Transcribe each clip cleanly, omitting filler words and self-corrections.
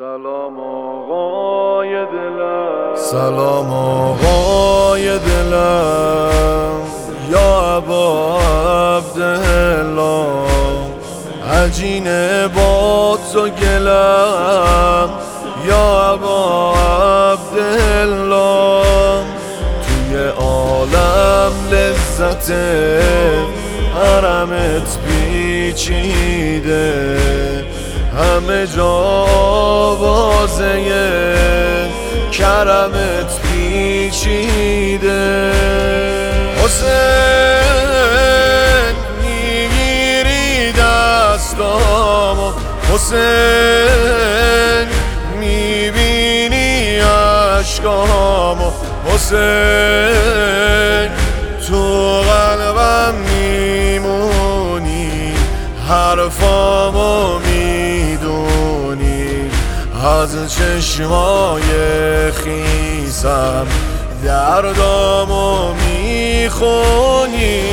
سلام آقای دلم، سلام آقای دلم، یا ابا عبدالله. عجینه با تو گلم، یا ابا عبدالله. توی عالم لذت حرمت پیچیده، همه جا آوازه کرمت پیچیده. حسین میگیری دستامو، حسین میبینی عشقامو، حسین تو قلبم میمونی، حرفامو میدونی، از چشمای خیسم دردامو میخونی.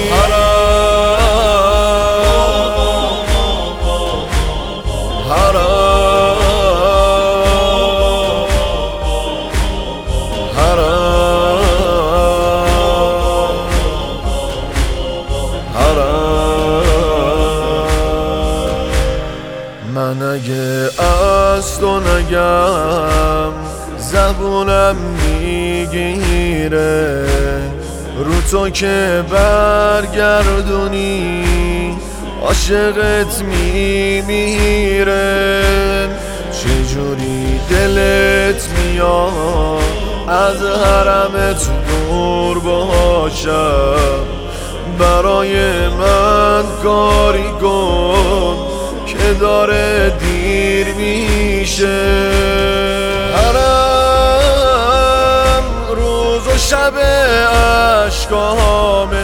من اگه از تو نگم زبونم میگیره، رو تو که برگردونی عاشقت میمیره. چجوری دلت میاد از حرمت دور باشم، برای من کاری کن که داره دیر میشه. حرم روز و شب عشقامه،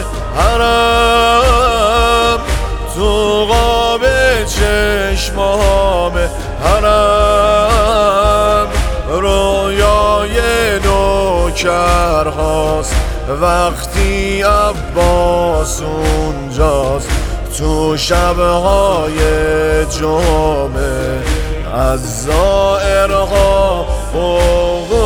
حرم تو قاب چشمامه، حرم رویای نوکرهاست وقتی عباس اونجاست. تو شبهای جمعه از زائرها